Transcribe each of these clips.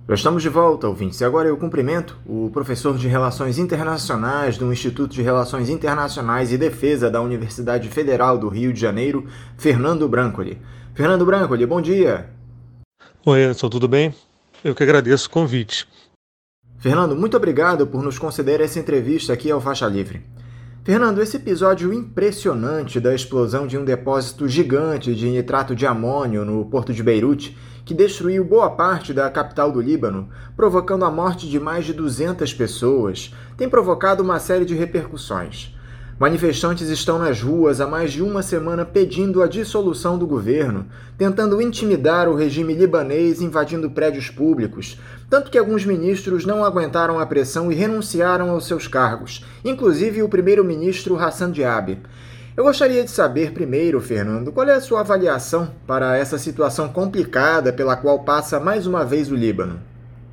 Já estamos de volta, ouvintes, e agora eu cumprimento o professor de Relações Internacionais do Instituto de Relações Internacionais e Defesa da Universidade Federal do Rio de Janeiro, Fernando Brancoli. Fernando Brancoli, bom dia! Oi, Anderson, tudo bem? Eu que agradeço o convite. Fernando, muito obrigado por nos conceder essa entrevista aqui ao Faixa Livre. Fernando, esse episódio impressionante da explosão de um depósito gigante de nitrato de amônio no porto de Beirute, que destruiu boa parte da capital do Líbano, provocando a morte de mais de 200 pessoas, tem provocado uma série de repercussões. Manifestantes estão nas ruas há mais de uma semana pedindo a dissolução do governo, tentando intimidar o regime libanês invadindo prédios públicos, tanto que alguns ministros não aguentaram a pressão e renunciaram aos seus cargos, inclusive o primeiro-ministro Hassan Diab. Eu gostaria de saber primeiro, Fernando, qual é a sua avaliação para essa situação complicada pela qual passa mais uma vez o Líbano?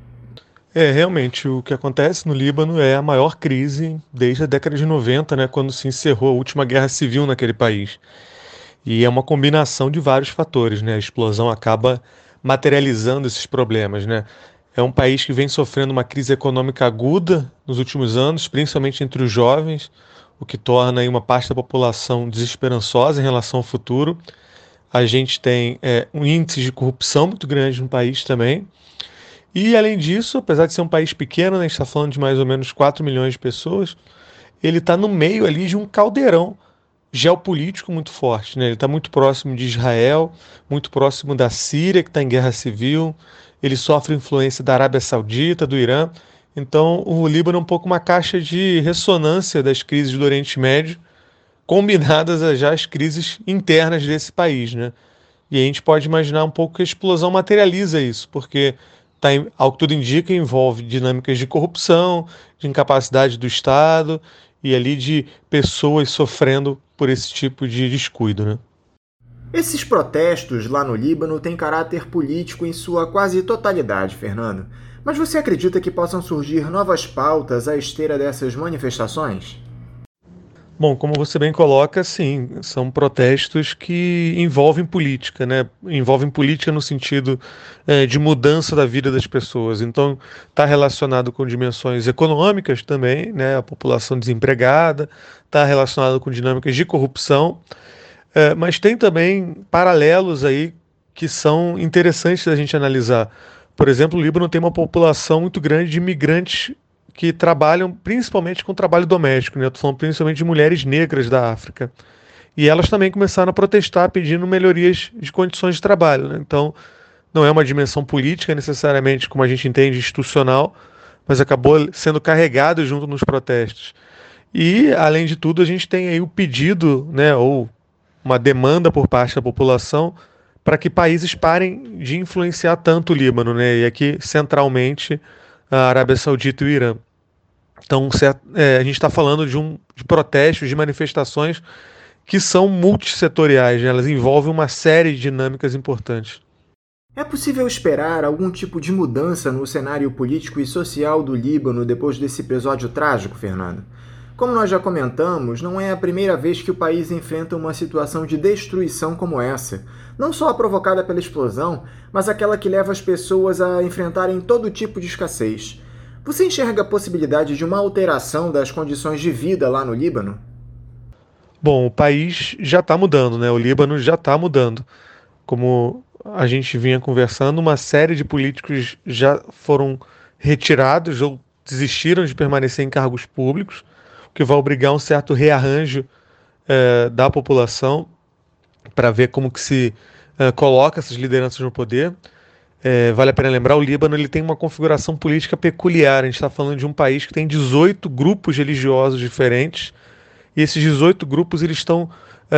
Realmente, o que acontece no Líbano é a maior crise desde a década de 90, né, quando se encerrou a última guerra civil naquele país. E é uma combinação de vários fatores, né? A explosão acaba materializando esses problemas, né? É um país que vem sofrendo uma crise econômica aguda nos últimos anos, principalmente entre os jovens, o que torna aí uma parte da população desesperançosa em relação ao futuro. A gente tem um índice de corrupção muito grande no país também. E, além disso, apesar de ser um país pequeno, né, a gente está falando de mais ou menos 4 milhões de pessoas, ele está no meio ali de um caldeirão geopolítico muito forte, né? Ele está muito próximo de Israel, muito próximo da Síria, que está em guerra civil, ele sofre influência da Arábia Saudita, do Irã. Então, o Líbano é um pouco uma caixa de ressonância das crises do Oriente Médio, combinadas a já as crises internas desse país, né? E a gente pode imaginar um pouco que a explosão materializa isso, porque, ao que tudo indica, envolve dinâmicas de corrupção, de incapacidade do Estado e ali de pessoas sofrendo por esse tipo de descuido, né? Esses protestos lá no Líbano têm caráter político em sua quase totalidade, Fernando. Mas você acredita que possam surgir novas pautas à esteira dessas manifestações? Bom, como você bem coloca, sim, são protestos que envolvem política, né? Envolvem política no sentido de mudança da vida das pessoas. Então, está relacionado com dimensões econômicas também, né? A população desempregada, está relacionado com dinâmicas de corrupção, mas tem também paralelos aí que são interessantes da gente analisar. Por exemplo, o Líbano tem uma população muito grande de imigrantes que trabalham principalmente com trabalho doméstico, né? Eu estou falando principalmente de mulheres negras da África. E elas também começaram a protestar pedindo melhorias de condições de trabalho, né? Então, não é uma dimensão política necessariamente, como a gente entende, institucional, mas acabou sendo carregado junto nos protestos. E, além de tudo, a gente tem aí o pedido, né, ou uma demanda por parte da população para que países parem de influenciar tanto o Líbano, né? E aqui, centralmente, a Arábia Saudita e o Irã. Então, a gente está falando de protestos, de manifestações que são multissetoriais, né? Elas envolvem uma série de dinâmicas importantes. É possível esperar algum tipo de mudança no cenário político e social do Líbano depois desse episódio trágico, Fernando? Como nós já comentamos, não é a primeira vez que o país enfrenta uma situação de destruição como essa, não só a provocada pela explosão, mas aquela que leva as pessoas a enfrentarem todo tipo de escassez. Você enxerga a possibilidade de uma alteração das condições de vida lá no Líbano? Bom, o país já está mudando, né? O Líbano já está mudando. Como a gente vinha conversando, uma série de políticos já foram retirados ou desistiram de permanecer em cargos públicos, o que vai obrigar um certo rearranjo da população para ver como que se coloca essas lideranças no poder. Vale a pena lembrar, o Líbano ele tem uma configuração política peculiar. A gente está falando de um país que tem 18 grupos religiosos diferentes, e esses 18 grupos eles estão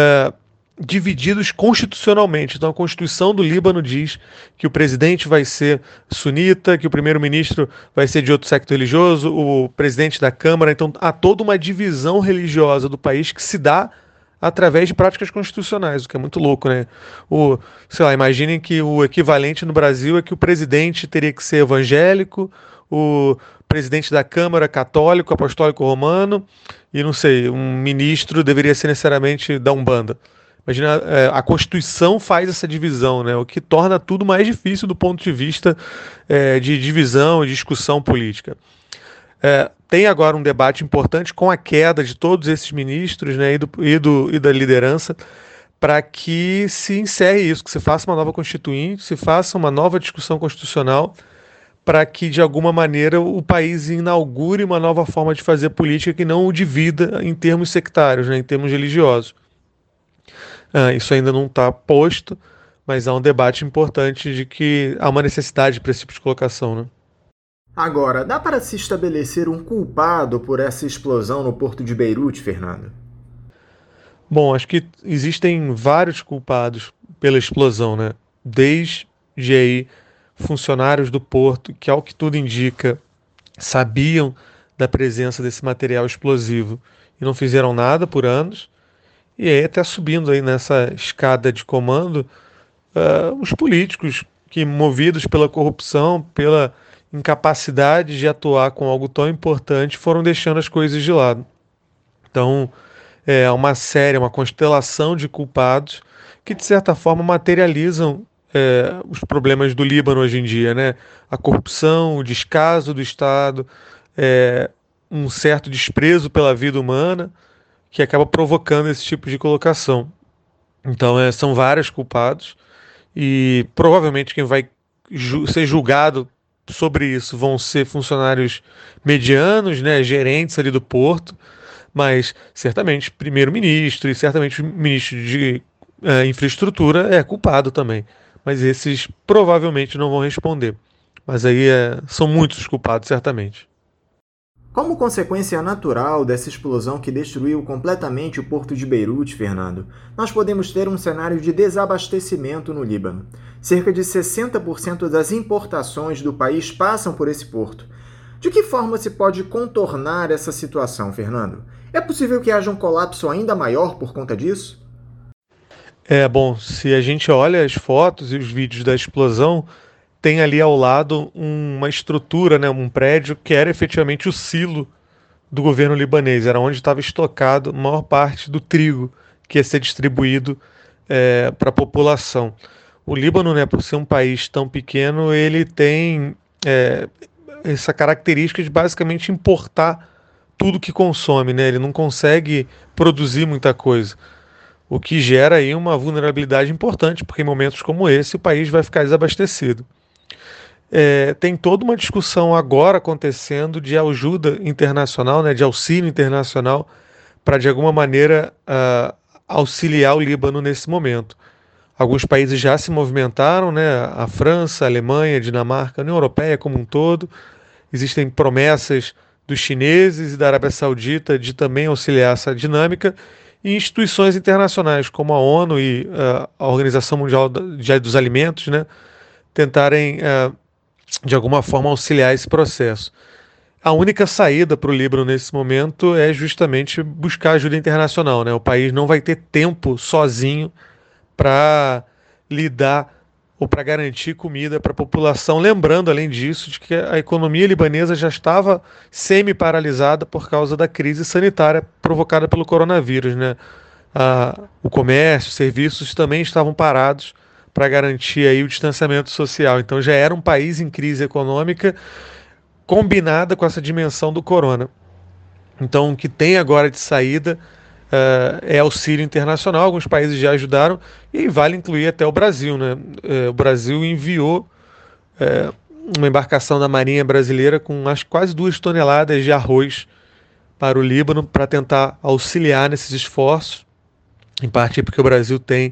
divididos constitucionalmente. Então a Constituição do Líbano diz que o presidente vai ser sunita, que o primeiro-ministro vai ser de outro secto religioso, o presidente da Câmara. Então há toda uma divisão religiosa do país que se dá através de práticas constitucionais, o que é muito louco, né? Imaginem que o equivalente no Brasil é que o presidente teria que ser evangélico, o presidente da Câmara católico, apostólico romano, e não sei, um ministro deveria ser necessariamente da Umbanda. Imagina, a Constituição faz essa divisão, né? O que torna tudo mais difícil do ponto de vista de divisão e discussão política. Tem agora um debate importante com a queda de todos esses ministros, né, e da liderança, para que se encerre isso, que se faça uma nova constituinte, se faça uma nova discussão constitucional, para que, de alguma maneira, o país inaugure uma nova forma de fazer política que não o divida em termos sectários, né, em termos religiosos. Isso ainda não está posto, mas há um debate importante de que há uma necessidade para esse tipo de colocação, né? Agora, dá para se estabelecer um culpado por essa explosão no porto de Beirute, Fernando? Bom, acho que existem vários culpados pela explosão, né? Desde aí funcionários do porto, que ao que tudo indica, sabiam da presença desse material explosivo e não fizeram nada por anos. E aí até subindo aí nessa escada de comando, os políticos que, movidos pela corrupção, pela incapacidade de atuar com algo tão importante, foram deixando as coisas de lado. Então, é uma série, uma constelação de culpados que, de certa forma, materializam os problemas do Líbano hoje em dia, né? A corrupção, o descaso do Estado, um certo desprezo pela vida humana, que acaba provocando esse tipo de colocação. Então, são vários culpados e provavelmente quem vai ser julgado sobre isso vão ser funcionários medianos, né, gerentes ali do porto, mas certamente primeiro-ministro e certamente o ministro de infraestrutura é culpado também. Mas esses provavelmente não vão responder. Mas aí são muitos culpados, certamente. Como consequência natural dessa explosão que destruiu completamente o porto de Beirute, Fernando, nós podemos ter um cenário de desabastecimento no Líbano. Cerca de 60% das importações do país passam por esse porto. De que forma se pode contornar essa situação, Fernando? É possível que haja um colapso ainda maior por conta disso? Bom, se a gente olha as fotos e os vídeos da explosão, tem ali ao lado uma estrutura, né, um prédio que era efetivamente o silo do governo libanês, era onde estava estocado a maior parte do trigo que ia ser distribuído para a população. O Líbano, né, por ser um país tão pequeno, ele tem essa característica de basicamente importar tudo que consome, né? Ele não consegue produzir muita coisa, o que gera aí uma vulnerabilidade importante, porque em momentos como esse o país vai ficar desabastecido. Tem toda uma discussão agora acontecendo de ajuda internacional, né, de auxílio internacional, para de alguma maneira auxiliar o Líbano nesse momento. Alguns países já se movimentaram, né, a França, a Alemanha, a Dinamarca, a União Europeia como um todo. Existem promessas dos chineses e da Arábia Saudita de também auxiliar essa dinâmica, e instituições internacionais como a ONU e a Organização Mundial dos Alimentos, né, tentarem de alguma forma auxiliar esse processo. A única saída para o Líbano nesse momento é justamente buscar ajuda internacional, né? O país não vai ter tempo sozinho para lidar ou para garantir comida para a população. Lembrando, além disso, de que a economia libanesa já estava semi-paralisada por causa da crise sanitária provocada pelo coronavírus, né? O comércio, os serviços também estavam parados para garantir aí o distanciamento social. Então já era um país em crise econômica combinada com essa dimensão do corona. Então o que tem agora de saída é auxílio internacional. Alguns países já ajudaram e vale incluir até o Brasil, né? O Brasil enviou uma embarcação da Marinha Brasileira com quase 2 toneladas de arroz para o Líbano para tentar auxiliar nesses esforços, em parte porque o Brasil tem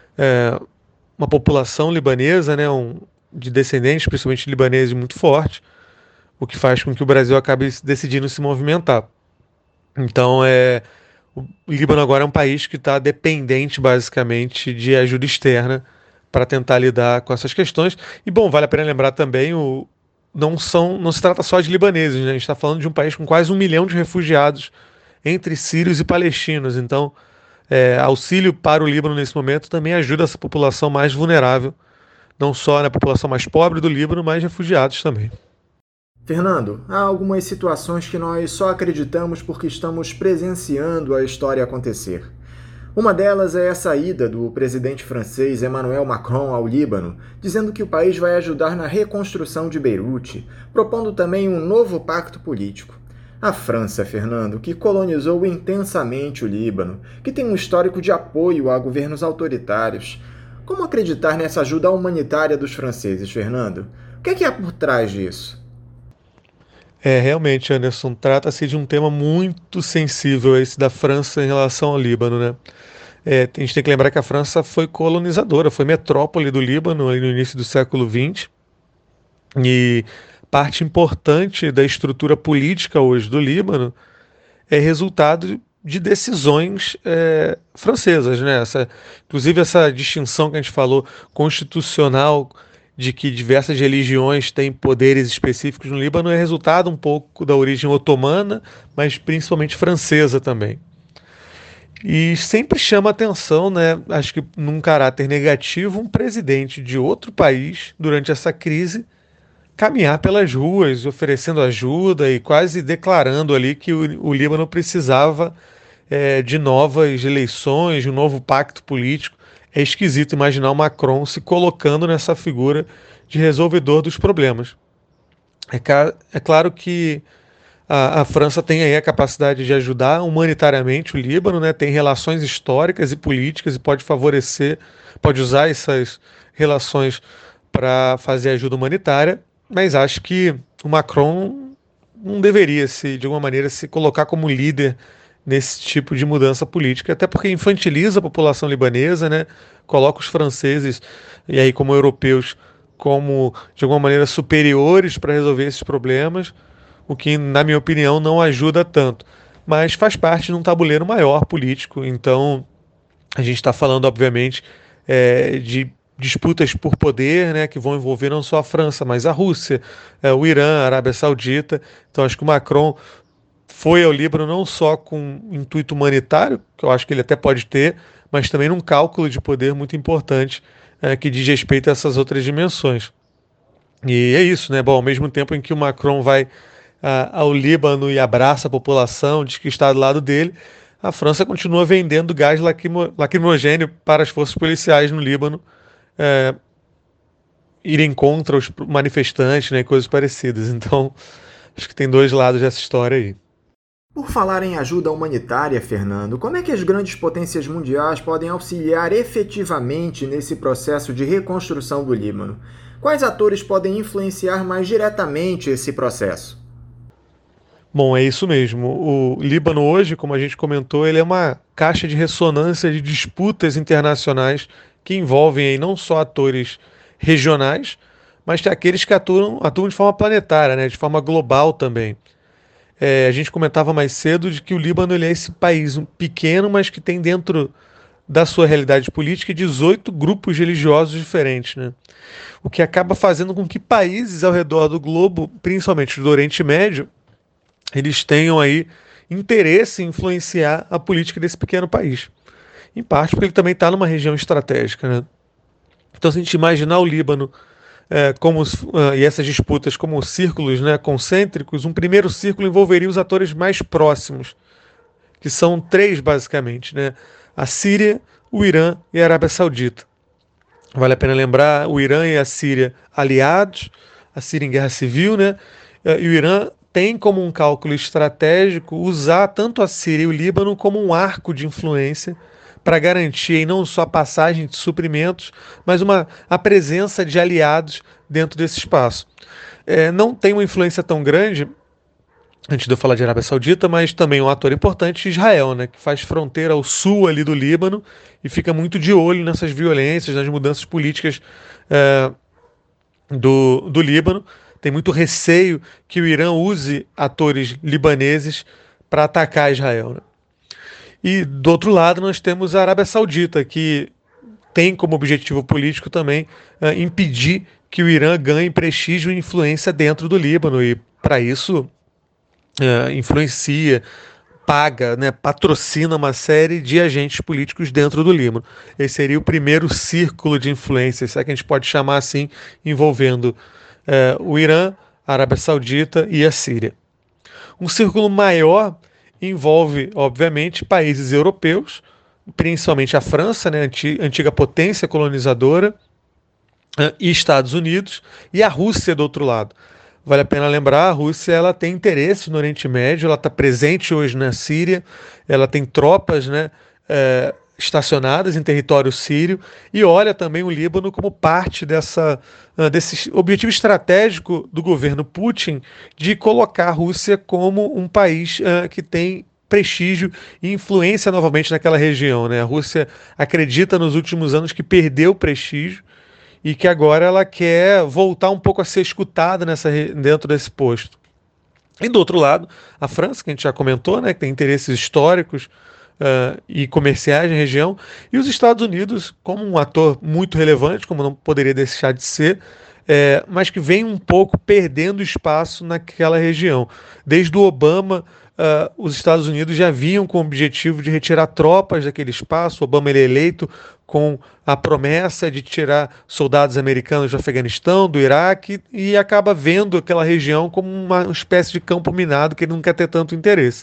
uma população libanesa, né, de descendentes, principalmente libaneses, muito forte, o que faz com que o Brasil acabe decidindo se movimentar. Então, o Líbano agora é um país que está dependente, basicamente, de ajuda externa para tentar lidar com essas questões. E, bom, vale a pena lembrar também, não se trata só de libaneses, né? A gente está falando de um país com quase 1 milhão de refugiados entre sírios e palestinos. Então, auxílio para o Líbano nesse momento também ajuda essa população mais vulnerável, não só na população mais pobre do Líbano, mas refugiados também. Fernando, há algumas situações que nós só acreditamos porque estamos presenciando a história acontecer. Uma delas é a saída do presidente francês Emmanuel Macron ao Líbano, dizendo que o país vai ajudar na reconstrução de Beirute, propondo também um novo pacto político. A França, Fernando, que colonizou intensamente o Líbano, que tem um histórico de apoio a governos autoritários. Como acreditar nessa ajuda humanitária dos franceses, Fernando? O que há por trás disso? Realmente, Anderson, trata-se de um tema muito sensível esse da França em relação ao Líbano, né? A gente tem que lembrar que a França foi colonizadora, foi metrópole do Líbano ali no início do século XX, e parte importante da estrutura política hoje do Líbano é resultado de decisões francesas, né? Inclusive essa distinção que a gente falou constitucional de que diversas religiões têm poderes específicos no Líbano é resultado um pouco da origem otomana, mas principalmente francesa também. E sempre chama atenção, né? Acho que num caráter negativo, um presidente de outro país durante essa crise caminhar pelas ruas, oferecendo ajuda e quase declarando ali que o Líbano precisava de novas eleições, de um novo pacto político. É esquisito imaginar o Macron se colocando nessa figura de resolvedor dos problemas. É claro que a França tem aí a capacidade de ajudar humanitariamente o Líbano, né? Tem relações históricas e políticas e pode favorecer, pode usar essas relações para fazer ajuda humanitária, mas acho que o Macron não deveria, de alguma maneira, se colocar como líder nesse tipo de mudança política, até porque infantiliza a população libanesa, né? Coloca os franceses, e aí como europeus, como, de alguma maneira, superiores para resolver esses problemas, o que, na minha opinião, não ajuda tanto. Mas faz parte de um tabuleiro maior político, então a gente está falando, obviamente, de disputas por poder, né, que vão envolver não só a França, mas a Rússia, o Irã, a Arábia Saudita. Então acho que o Macron foi ao Líbano não só com intuito humanitário, que eu acho que ele até pode ter, mas também num cálculo de poder muito importante que diz respeito a essas outras dimensões. E é isso, né? Bom, ao mesmo tempo em que o Macron vai ao Líbano e abraça a população, diz que está do lado dele, a França continua vendendo gás lacrimogêneo para as forças policiais no Líbano irem contra os manifestantes, né, coisas parecidas. Então, acho que tem dois lados dessa história aí. Por falar em ajuda humanitária, Fernando, como é que as grandes potências mundiais podem auxiliar efetivamente nesse processo de reconstrução do Líbano? Quais atores podem influenciar mais diretamente esse processo? Bom, é isso mesmo. O Líbano hoje, como a gente comentou, ele é uma caixa de ressonância de disputas internacionais que envolvem aí não só atores regionais, mas tem aqueles que atuam de forma planetária, né, de forma global também. A gente comentava mais cedo de que o Líbano ele é esse país pequeno, mas que tem dentro da sua realidade política 18 grupos religiosos diferentes, né? O que acaba fazendo com que países ao redor do globo, principalmente do Oriente Médio, eles tenham aí interesse em influenciar a política desse pequeno país. Em parte porque ele também está numa região estratégica, né? Então, se a gente imaginar o Líbano e essas disputas como círculos, né, concêntricos, um primeiro círculo envolveria os atores mais próximos, que são três basicamente, né? A Síria, o Irã e a Arábia Saudita. Vale a pena lembrar, o Irã e a Síria aliados, a Síria em guerra civil, né? E o Irã tem como um cálculo estratégico usar tanto a Síria e o Líbano como um arco de influência para garantir não só a passagem de suprimentos, mas a presença de aliados dentro desse espaço. Não tem uma influência tão grande, antes de eu falar de Arábia Saudita, mas também um ator importante, Israel, né, que faz fronteira ao sul ali do Líbano e fica muito de olho nessas violências, nas mudanças políticas do Líbano. Tem muito receio que o Irã use atores libaneses para atacar Israel, né? E do outro lado nós temos a Arábia Saudita, que tem como objetivo político também impedir que o Irã ganhe prestígio e influência dentro do Líbano, e para isso influencia, paga, né, patrocina uma série de agentes políticos dentro do Líbano. Esse seria o primeiro círculo de influência, se é que a gente pode chamar assim, envolvendo o Irã, a Arábia Saudita e a Síria. Um círculo maior envolve, obviamente, países europeus, principalmente a França, né, antiga potência colonizadora, e Estados Unidos, e a Rússia do outro lado. Vale a pena lembrar, a Rússia ela tem interesse no Oriente Médio, ela está presente hoje na Síria, ela tem tropas, né, estacionadas em território sírio e olha também o Líbano como parte desse objetivo estratégico do governo Putin de colocar a Rússia como um país que tem prestígio e influência novamente naquela região, né? A Rússia acredita nos últimos anos que perdeu prestígio e que agora ela quer voltar um pouco a ser escutada dentro desse posto. E do outro lado, a França, que a gente já comentou, né, que tem interesses históricos e comerciais na região, e os Estados Unidos, como um ator muito relevante, como não poderia deixar de ser, mas que vem um pouco perdendo espaço naquela região. Desde o Obama, os Estados Unidos já vinham com o objetivo de retirar tropas daquele espaço. O Obama ele é eleito com a promessa de tirar soldados americanos do Afeganistão, do Iraque, e acaba vendo aquela região como uma espécie de campo minado que ele não quer ter tanto interesse.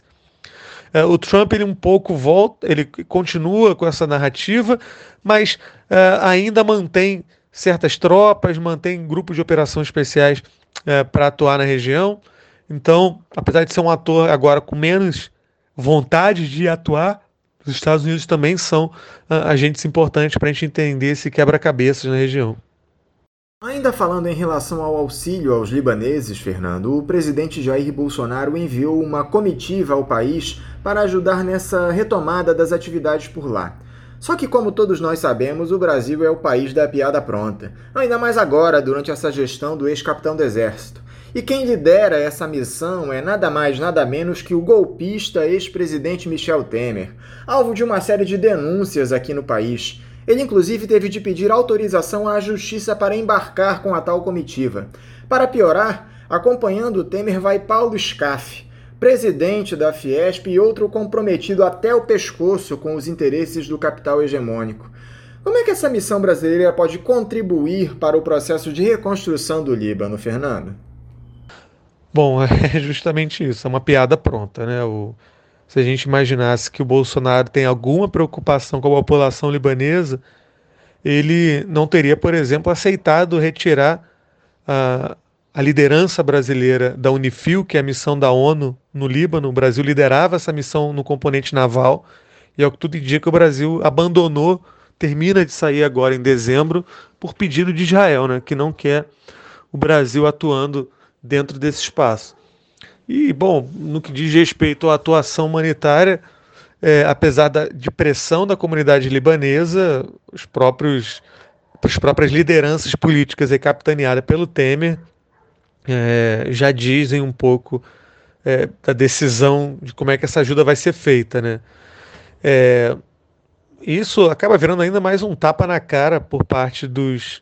O Trump ele um pouco volta, ele continua com essa narrativa, mas ainda mantém certas tropas, mantém grupos de operações especiais para atuar na região. Então, apesar de ser um ator agora com menos vontade de atuar, os Estados Unidos também são agentes importantes para a gente entender esse quebra-cabeças na região. Ainda falando em relação ao auxílio aos libaneses, Fernando, o presidente Jair Bolsonaro enviou uma comitiva ao país para ajudar nessa retomada das atividades por lá. Só que, como todos nós sabemos, o Brasil é o país da piada pronta, ainda mais agora, durante essa gestão do ex-capitão do Exército. E quem lidera essa missão é nada mais nada menos que o golpista ex-presidente Michel Temer, alvo de uma série de denúncias aqui no país. Ele inclusive teve de pedir autorização à justiça para embarcar com a tal comitiva. Para piorar, acompanhando o Temer vai Paulo Scaff, presidente da Fiesp e outro comprometido até o pescoço com os interesses do capital hegemônico. Como é que essa missão brasileira pode contribuir para o processo de reconstrução do Líbano, Fernando? Bom, é justamente isso, é uma piada pronta, né? Se a gente imaginasse que o Bolsonaro tem alguma preocupação com a população libanesa, ele não teria, por exemplo, aceitado retirar a liderança brasileira da Unifil, que é a missão da ONU no Líbano. O Brasil liderava essa missão no componente naval, e ao que tudo indica, o Brasil abandonou, termina de sair agora em dezembro, por pedido de Israel, né, que não quer o Brasil atuando dentro desse espaço. E, bom, no que diz respeito à atuação humanitária, apesar de pressão da comunidade libanesa, as próprias lideranças políticas capitaneadas pelo Temer já dizem um pouco da decisão de como é que essa ajuda vai ser feita, né? Isso acaba virando ainda mais um tapa na cara por parte dos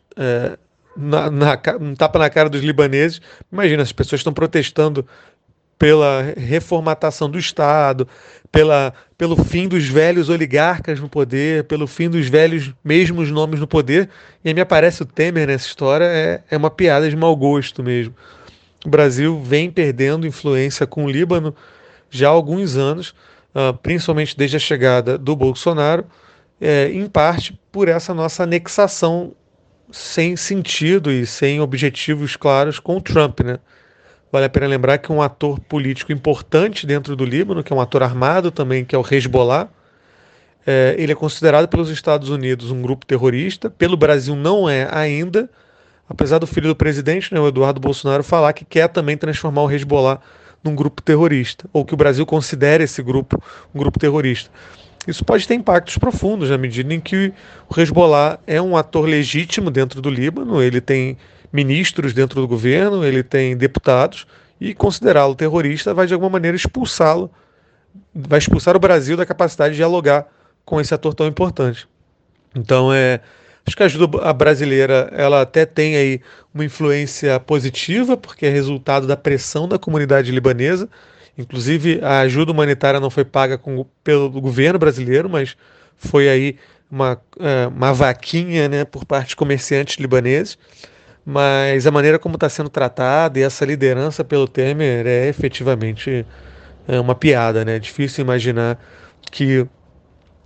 um tapa na cara dos libaneses. Imagina, as pessoas estão protestando pela reformatação do Estado, pelo fim dos velhos oligarcas no poder, pelo fim dos velhos mesmos nomes no poder, e aí me aparece o Temer nessa história, é uma piada de mau gosto mesmo. O Brasil vem perdendo influência com o Líbano já há alguns anos, principalmente desde a chegada do Bolsonaro, em parte por essa nossa anexação sem sentido e sem objetivos claros com o Trump, né? Vale a pena lembrar que um ator político importante dentro do Líbano, que é um ator armado também, que é o Hezbollah, ele é considerado pelos Estados Unidos um grupo terrorista, pelo Brasil não é ainda, apesar do filho do presidente, né, o Eduardo Bolsonaro, falar que quer também transformar o Hezbollah num grupo terrorista, ou que o Brasil considere esse grupo um grupo terrorista. Isso pode ter impactos profundos na medida em que o Hezbollah é um ator legítimo dentro do Líbano, ele tem ministros dentro do governo, ele tem deputados, e considerá-lo terrorista vai de alguma maneira expulsá-lo, vai expulsar o Brasil da capacidade de dialogar com esse ator tão importante. Então, acho que a ajuda brasileira ela até tem aí uma influência positiva, porque é resultado da pressão da comunidade libanesa. Inclusive, a ajuda humanitária não foi paga pelo governo brasileiro, mas foi aí uma vaquinha, né, por parte de comerciantes libaneses. Mas a maneira como está sendo tratada e essa liderança pelo Temer é efetivamente uma piada, né? É difícil imaginar que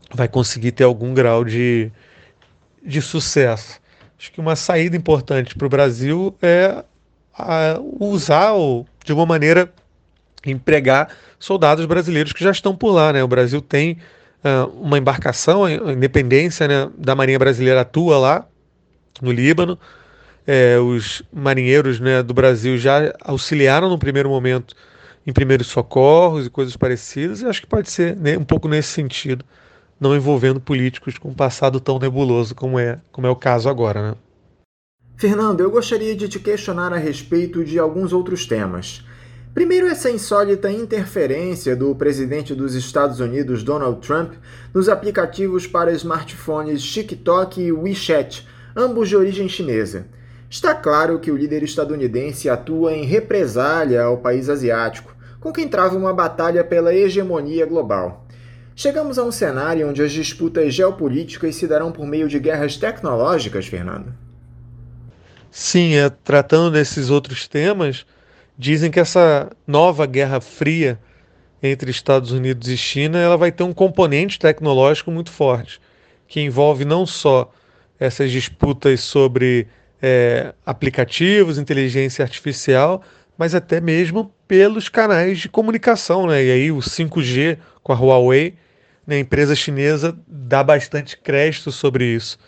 vai conseguir ter algum grau de sucesso. Acho que uma saída importante para o Brasil é usar, ou, de uma maneira, empregar soldados brasileiros que já estão por lá, né? O Brasil tem uma embarcação, a Independência, né, da Marinha Brasileira atua lá no Líbano. Os marinheiros, né, do Brasil já auxiliaram no primeiro momento em primeiros socorros e coisas parecidas, e acho que pode ser, né, um pouco nesse sentido, não envolvendo políticos com um passado tão nebuloso como é o caso agora, né? Fernando, eu gostaria de te questionar a respeito de alguns outros temas. Primeiro, essa insólita interferência do presidente dos Estados Unidos, Donald Trump, nos aplicativos para smartphones TikTok e WeChat, ambos de origem chinesa. Está claro que o líder estadunidense atua em represália ao país asiático, com quem trava uma batalha pela hegemonia global. Chegamos a um cenário onde as disputas geopolíticas se darão por meio de guerras tecnológicas, Fernando? Sim, tratando desses outros temas, dizem que essa nova Guerra Fria entre Estados Unidos e China, ela vai ter um componente tecnológico muito forte, que envolve não só essas disputas sobre aplicativos, inteligência artificial, mas até mesmo pelos canais de comunicação, né? E aí o 5G com a Huawei, né, a empresa chinesa, dá bastante crédito sobre isso.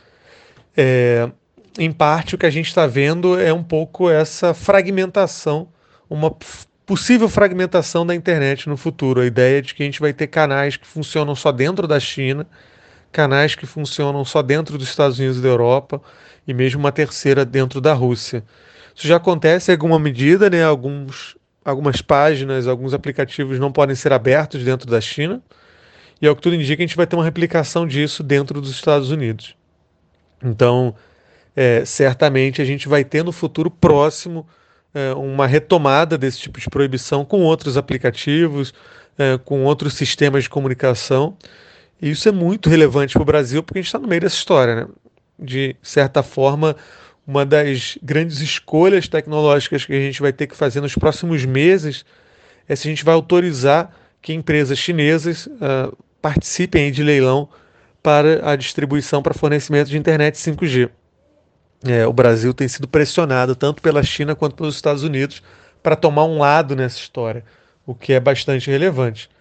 Em parte, o que a gente está vendo é um pouco essa fragmentação, uma possível fragmentação da internet no futuro. A ideia de que a gente vai ter canais que funcionam só dentro da China, canais que funcionam só dentro dos Estados Unidos e da Europa, e mesmo uma terceira dentro da Rússia. Isso já acontece em alguma medida, né? Algumas páginas, alguns aplicativos não podem ser abertos dentro da China, e ao que tudo indica, a gente vai ter uma replicação disso dentro dos Estados Unidos. Então, certamente a gente vai ter no futuro próximo uma retomada desse tipo de proibição com outros aplicativos, com outros sistemas de comunicação. E isso é muito relevante para o Brasil, porque a gente está no meio dessa história, né? De certa forma, uma das grandes escolhas tecnológicas que a gente vai ter que fazer nos próximos meses é se a gente vai autorizar que empresas chinesas participem aí de leilão para a distribuição para fornecimento de internet 5G. O Brasil tem sido pressionado tanto pela China quanto pelos Estados Unidos para tomar um lado nessa história, o que é bastante relevante.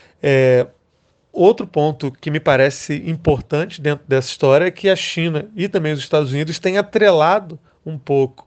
Outro ponto que me parece importante dentro dessa história é que a China e também os Estados Unidos têm atrelado um pouco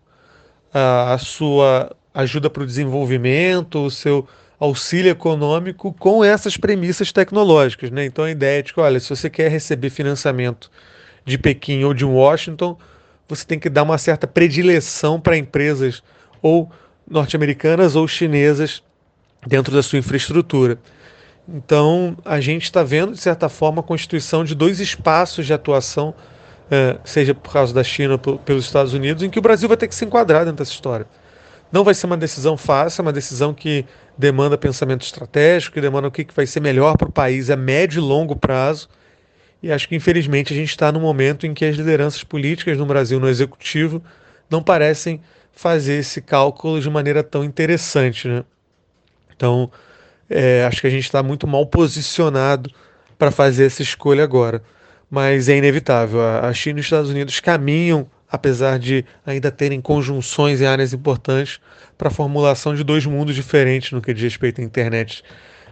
a sua ajuda para o desenvolvimento, o seu auxílio econômico com essas premissas tecnológicas, né? Então a ideia é de que, olha, se você quer receber financiamento de Pequim ou de Washington, você tem que dar uma certa predileção para empresas ou norte-americanas ou chinesas dentro da sua infraestrutura. Então, a gente está vendo, de certa forma, a constituição de dois espaços de atuação, seja por causa da China ou pelos Estados Unidos, em que o Brasil vai ter que se enquadrar dentro dessa história. Não vai ser uma decisão fácil, é uma decisão que demanda pensamento estratégico, que demanda o que vai ser melhor para o país a médio e longo prazo. E acho que, infelizmente, a gente está num momento em que as lideranças políticas no Brasil, no executivo, não parecem fazer esse cálculo de maneira tão interessante, né? Então, acho que a gente está muito mal posicionado para fazer essa escolha agora. Mas é inevitável. A China e os Estados Unidos caminham, apesar de ainda terem conjunções em áreas importantes, para a formulação de dois mundos diferentes no que diz respeito à internet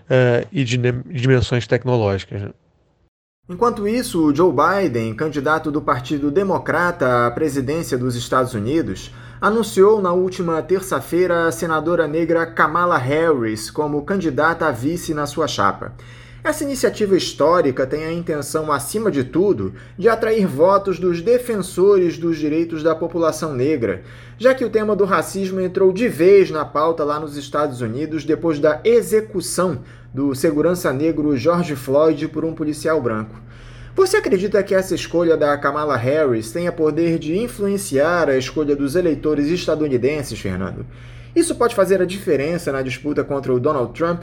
e de dimensões tecnológicas, né? Enquanto isso, o Joe Biden, candidato do Partido Democrata à presidência dos Estados Unidos, anunciou na última terça-feira a senadora negra Kamala Harris como candidata a vice na sua chapa. Essa iniciativa histórica tem a intenção, acima de tudo, de atrair votos dos defensores dos direitos da população negra, já que o tema do racismo entrou de vez na pauta lá nos Estados Unidos depois da execução do segurança negro George Floyd por um policial branco. Você acredita que essa escolha da Kamala Harris tenha poder de influenciar a escolha dos eleitores estadunidenses, Fernando? Isso pode fazer a diferença na disputa contra o Donald Trump?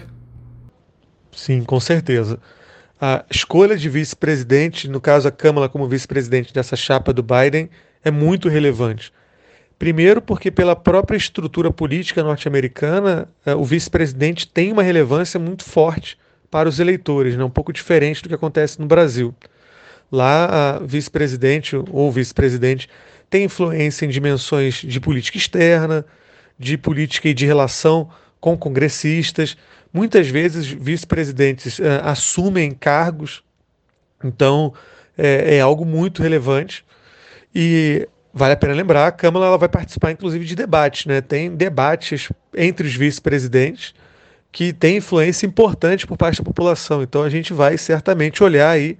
Sim, com certeza. A escolha de vice-presidente, no caso a Kamala como vice-presidente dessa chapa do Biden, é muito relevante. Primeiro, porque pela própria estrutura política norte-americana, o vice-presidente tem uma relevância muito forte para os eleitores, né? Um pouco diferente do que acontece no Brasil. Lá, a vice-presidente ou vice-presidente tem influência em dimensões de política externa, de política e de relação com congressistas. Muitas vezes, vice-presidentes assumem cargos, então é algo muito relevante. E vale a pena lembrar, a Câmara ela vai participar, inclusive, de debates, né? Tem debates entre os vice-presidentes que têm influência importante por parte da população. Então, a gente vai certamente olhar aí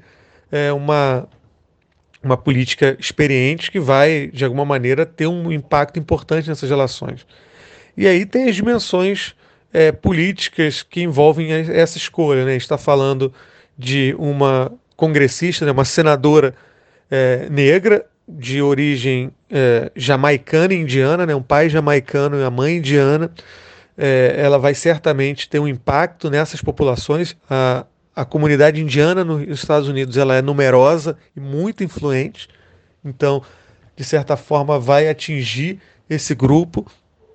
uma política experiente que vai, de alguma maneira, ter um impacto importante nessas relações. E aí tem as dimensões políticas que envolvem essa escolha, né? A gente está falando de uma congressista, né, uma senadora negra, de origem jamaicana e indiana, né, um pai jamaicano e a mãe indiana. Ela vai certamente ter um impacto nessas populações. A comunidade indiana nos Estados Unidos ela é numerosa e muito influente, então, de certa forma, vai atingir esse grupo.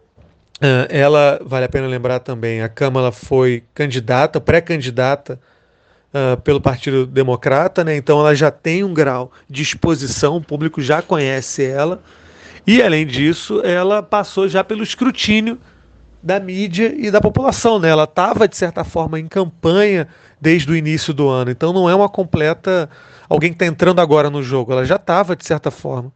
Ela, vale a pena lembrar também, a Kamala foi candidata, pré-candidata pelo Partido Democrata, né? Então ela já tem um grau de exposição, o público já conhece ela, e além disso, ela passou já pelo escrutínio da mídia e da população, né? Ela estava, de certa forma, em campanha desde o início do ano, então não é uma completa alguém que está entrando agora no jogo, ela já estava, de certa forma.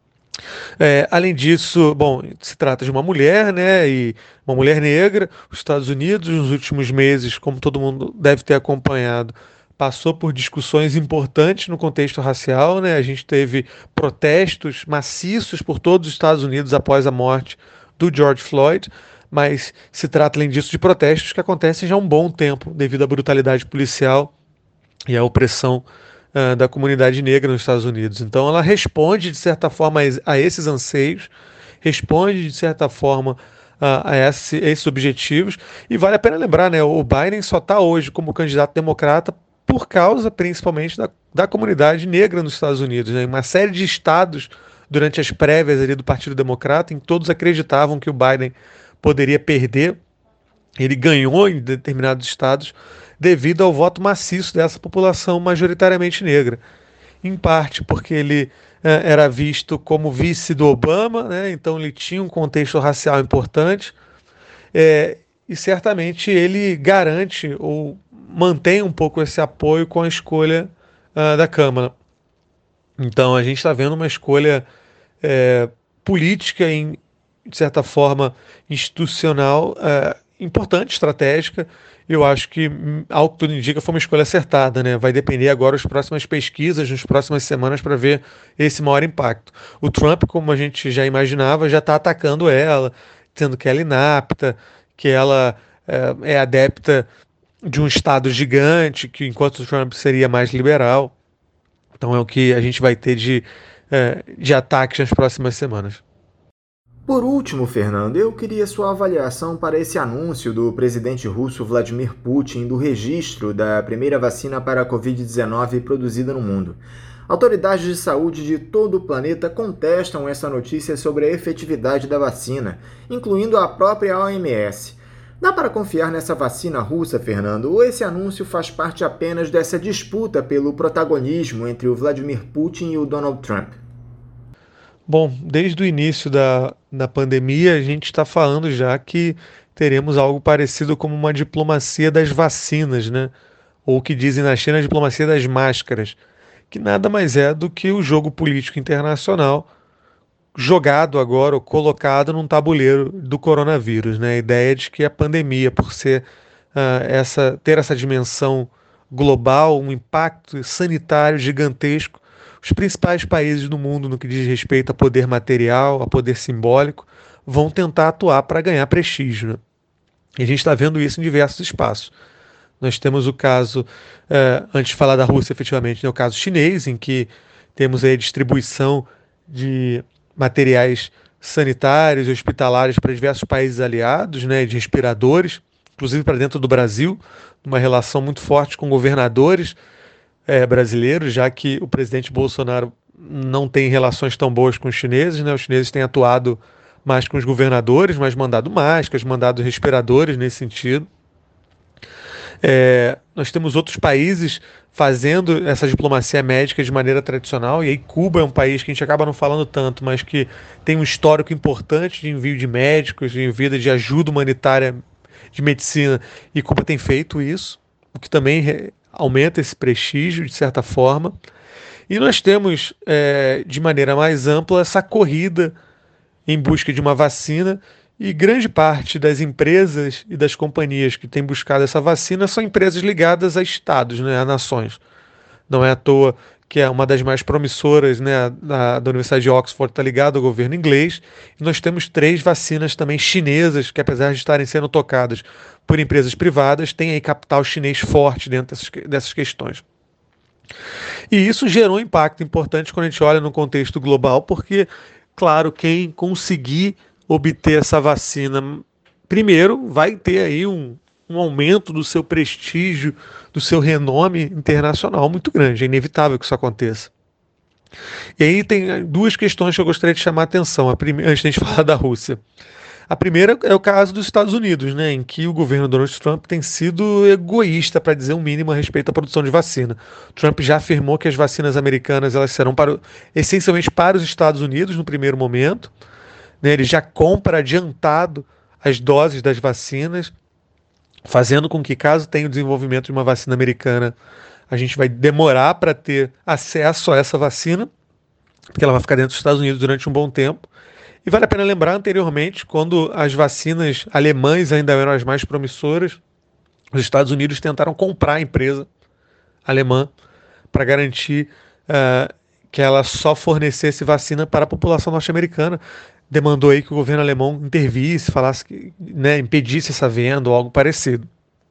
Além disso, bom, se trata de uma mulher, né, e uma mulher negra. Os Estados Unidos, nos últimos meses, como todo mundo deve ter acompanhado, passou por discussões importantes no contexto racial, né? A gente teve protestos maciços por todos os Estados Unidos após a morte do George Floyd, mas se trata, além disso, de protestos que acontecem já há um bom tempo, devido à brutalidade policial e à opressão da comunidade negra nos Estados Unidos. Então ela responde, de certa forma, a esses anseios, responde, de certa forma, a esses objetivos. E vale a pena lembrar, né, o Biden só está hoje como candidato democrata por causa, principalmente, da comunidade negra nos Estados Unidos. Né? Em uma série de estados, durante as prévias ali do Partido Democrata, em que todos acreditavam que o Biden poderia perder, ele ganhou em determinados estados devido ao voto maciço dessa população majoritariamente negra. Em parte porque ele era visto como vice do Obama, né? Então ele tinha um contexto racial importante, e certamente ele garante ou mantém um pouco esse apoio com a escolha da Câmara. Então a gente está vendo uma escolha política, de certa forma institucional, importante, estratégica. Eu acho que, ao que tudo indica, foi uma escolha acertada, né? Vai depender agora das próximas pesquisas, nas próximas semanas, para ver esse maior impacto. O Trump, como a gente já imaginava, já está atacando ela, dizendo que ela é inapta, que ela é adepta de um Estado gigante, que enquanto o Trump seria mais liberal. Então é o que a gente vai ter de ataques nas próximas semanas. Por último, Fernando, eu queria sua avaliação para esse anúncio do presidente russo Vladimir Putin do registro da primeira vacina para a Covid-19 produzida no mundo. Autoridades de saúde de todo o planeta contestam essa notícia sobre a efetividade da vacina, incluindo a própria OMS. Dá para confiar nessa vacina russa, Fernando, ou esse anúncio faz parte apenas dessa disputa pelo protagonismo entre o Vladimir Putin e o Donald Trump? Bom, desde o início da pandemia, a gente está falando já que teremos algo parecido como uma diplomacia das vacinas, né? Ou o que dizem na China, a diplomacia das máscaras, que nada mais é do que o jogo político internacional jogado agora ou colocado num tabuleiro do coronavírus, né? A ideia de que a pandemia, por ser ter essa dimensão global, um impacto sanitário gigantesco, os principais países do mundo, no que diz respeito a poder material, a poder simbólico, vão tentar atuar para ganhar prestígio, né? E a gente está vendo isso em diversos espaços. Nós temos o caso, antes de falar da Rússia efetivamente, né, o caso chinês, em que temos aí a distribuição de materiais sanitários e hospitalares para diversos países aliados, né, de respiradores, inclusive para dentro do Brasil, uma relação muito forte com governadores brasileiros, já que o presidente Bolsonaro não tem relações tão boas com os chineses, né? Os chineses têm atuado mais com os governadores, mas mandado máscaras, mandado respiradores nesse sentido. Nós temos outros países fazendo essa diplomacia médica de maneira tradicional, e aí Cuba é um país que a gente acaba não falando tanto, mas que tem um histórico importante de envio de médicos, de envio de ajuda humanitária de medicina, e Cuba tem feito isso, o que também aumenta esse prestígio de certa forma. E nós temos, de maneira mais ampla, essa corrida em busca de uma vacina, e grande parte das empresas e das companhias que têm buscado essa vacina são empresas ligadas a estados, né, a nações. Não é à toa que é uma das mais promissoras, né, da Universidade de Oxford, está ligada ao governo inglês. E nós temos 3 vacinas também chinesas, que apesar de estarem sendo tocadas por empresas privadas, têm aí capital chinês forte dentro dessas questões. E isso gerou um impacto importante quando a gente olha no contexto global, porque, claro, quem conseguir obter essa vacina primeiro vai ter aí um aumento do seu prestígio, do seu renome internacional muito grande. É inevitável que isso aconteça. E aí tem 2 questões que eu gostaria de chamar a atenção, antes de a gente falar da Rússia. A primeira é o caso dos Estados Unidos, né, em que o governo Donald Trump tem sido egoísta, para dizer o mínimo, a respeito à produção de vacina. Trump já afirmou que as vacinas americanas elas serão essencialmente para os Estados Unidos no primeiro momento, né, ele já compra adiantado as doses das vacinas, fazendo com que, caso tenha o desenvolvimento de uma vacina americana, a gente vai demorar para ter acesso a essa vacina, porque ela vai ficar dentro dos Estados Unidos durante um bom tempo. E vale a pena lembrar, anteriormente, quando as vacinas alemãs ainda eram as mais promissoras, os Estados Unidos tentaram comprar a empresa alemã para garantir que ela só fornecesse vacina para a população norte-americana. Demandou aí que o governo alemão intervisse, falasse que, né, impedisse essa venda ou algo parecido.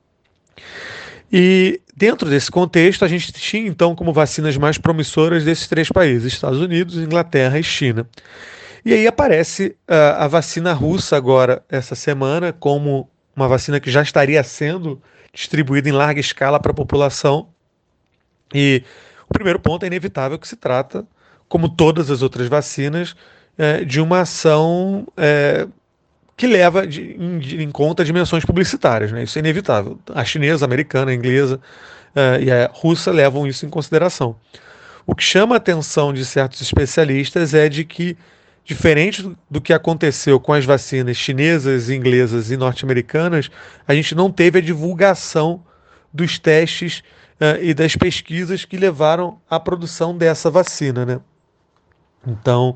E dentro desse contexto, a gente tinha então como vacinas mais promissoras desses 3 países, Estados Unidos, Inglaterra e China. E aí aparece a vacina russa agora, essa semana, como uma vacina que já estaria sendo distribuída em larga escala para a população. E o primeiro ponto é inevitável que se trata, como todas as outras vacinas, de uma ação que leva em conta dimensões publicitárias, né? Isso é inevitável. A chinesa, a americana, a inglesa e a russa levam isso em consideração. O que chama a atenção de certos especialistas é de que, diferente do que aconteceu com as vacinas chinesas, inglesas e norte-americanas, a gente não teve a divulgação dos testes e das pesquisas que levaram à produção dessa vacina, né? Então,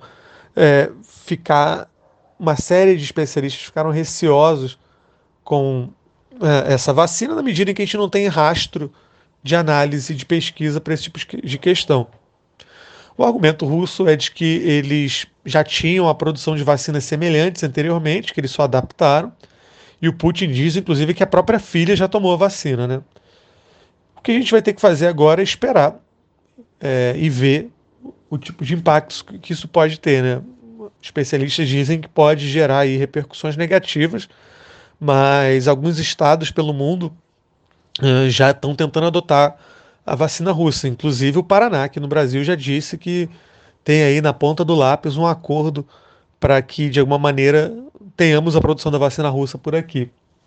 uma série de especialistas ficaram receosos com essa vacina, na medida em que a gente não tem rastro de análise, de pesquisa para esse tipo de questão. O argumento russo é de que eles já tinham a produção de vacinas semelhantes anteriormente, que eles só adaptaram, e o Putin diz, inclusive, que a própria filha já tomou a vacina, né? O que a gente vai ter que fazer agora é esperar e ver o tipo de impactos que isso pode ter, né? Especialistas dizem que pode gerar aí repercussões negativas, mas alguns estados pelo mundo já estão tentando adotar a vacina russa. Inclusive o Paraná, que no Brasil já disse que tem aí na ponta do lápis um acordo para que, de alguma maneira, tenhamos a produção da vacina russa por aqui.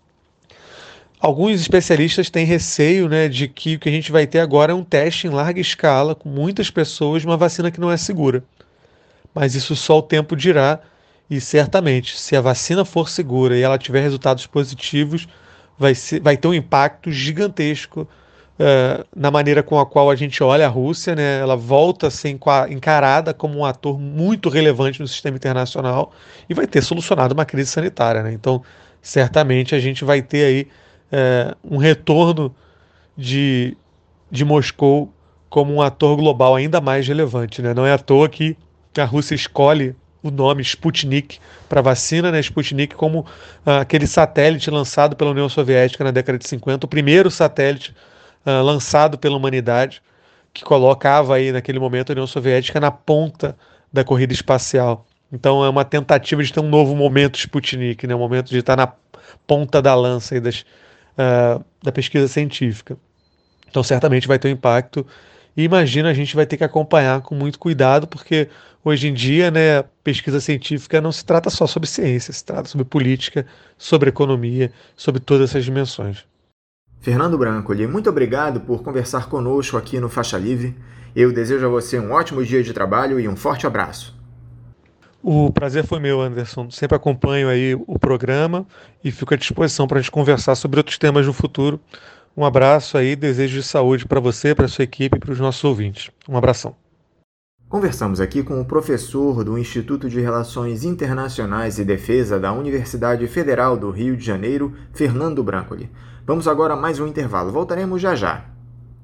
Alguns especialistas têm receio, né, de que o que a gente vai ter agora é um teste em larga escala, com muitas pessoas, de uma vacina que não é segura. Mas isso só o tempo dirá, e certamente, se a vacina for segura e ela tiver resultados positivos, vai ter um impacto gigantesco na maneira com a qual a gente olha a Rússia, né? Ela volta a ser encarada como um ator muito relevante no sistema internacional e vai ter solucionado uma crise sanitária, né? Então, certamente a gente vai ter aí um retorno de Moscou como um ator global ainda mais relevante, né? Não é à toa que a Rússia escolhe o nome Sputnik para vacina, né? Sputnik como aquele satélite lançado pela União Soviética na década de 50, o primeiro satélite lançado pela humanidade, que colocava aí naquele momento a União Soviética na ponta da corrida espacial. Então é uma tentativa de ter um novo momento Sputnik, né? Um momento de estar na ponta da lança aí da pesquisa científica. Então certamente vai ter um impacto. E imagina, a gente vai ter que acompanhar com muito cuidado, porque hoje em dia, né, pesquisa científica não se trata só sobre ciência, se trata sobre política, sobre economia, sobre todas essas dimensões. Fernando Brancoli, muito obrigado por conversar conosco aqui no Faixa Livre. Eu desejo a você um ótimo dia de trabalho e um forte abraço. O prazer foi meu, Anderson. Sempre acompanho aí o programa e fico à disposição para a gente conversar sobre outros temas no futuro. Um abraço aí, desejo de saúde para você, para sua equipe e para os nossos ouvintes. Um abração. Conversamos aqui com o professor do Instituto de Relações Internacionais e Defesa da Universidade Federal do Rio de Janeiro, Fernando Brancoli. Vamos agora a mais um intervalo. Voltaremos já já.